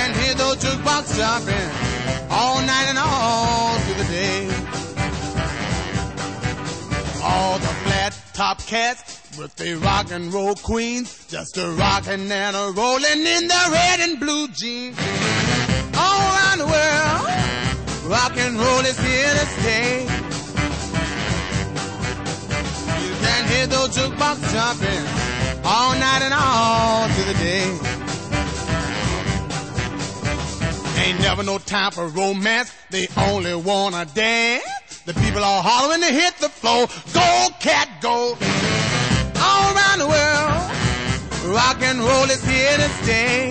can hear those jukebox jumping all night and all through the day. All the flat top cats with the rock and roll queens, just a rockin' and a rollin' in the red and blue jeans. All around the world, rock and roll is here to stay. You can hear those jukebox jumping all night and all through the day. Ain't never no time for romance, they only wanna dance. The people are hollering to hit the floor, go cat go. All around the world, rock and roll is here to stay.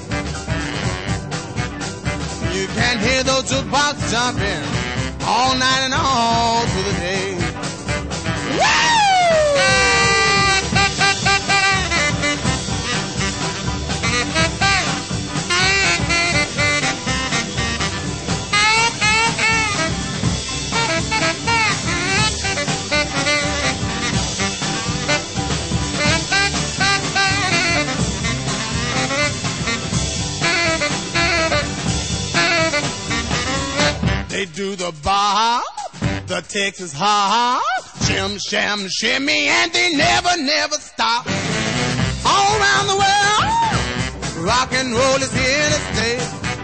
You can hear those jukebox jumping all night and all through the day. Woo! They do the bar, the Texas hop, shim, sham, shimmy, and they never, never stop. All around the world, rock and roll is here to stay.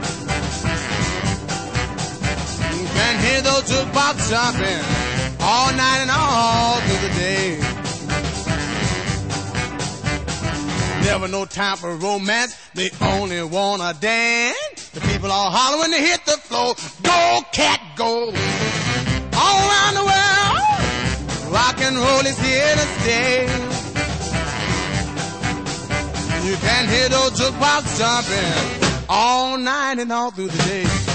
You can hear those jukebox jumping all night and all through the day. Never no time for romance, they only wanna dance. The people are hollering to hit the floor, go cat go. All around the world, rock and roll is here to stay. You can hear those jukebox jumping all night and all through the day.